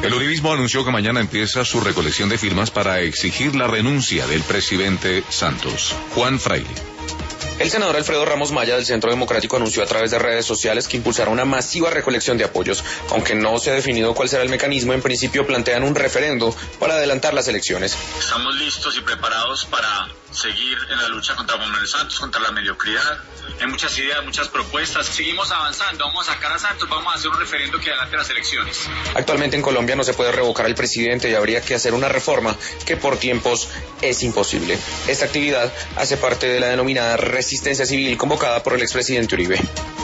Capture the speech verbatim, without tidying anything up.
El uribismo anunció que mañana empieza su recolección de firmas para exigir la renuncia del presidente Santos. Juan Fraile. El senador Alfredo Ramos Maya del Centro Democrático anunció a través de redes sociales que impulsará una masiva recolección de apoyos. Aunque no se ha definido cuál será el mecanismo, en principio plantean un referendo para adelantar las elecciones. Estamos listos y preparados para seguir en la lucha contra Manuel Santos, contra la mediocridad. Hay muchas ideas, muchas propuestas. Seguimos avanzando, vamos a sacar a Santos, vamos a hacer un referendo que adelante las elecciones. Actualmente en Colombia no se puede revocar al presidente y habría que hacer una reforma que por tiempos es imposible. Esta actividad hace parte de la denominada resistencia civil convocada por el expresidente Uribe.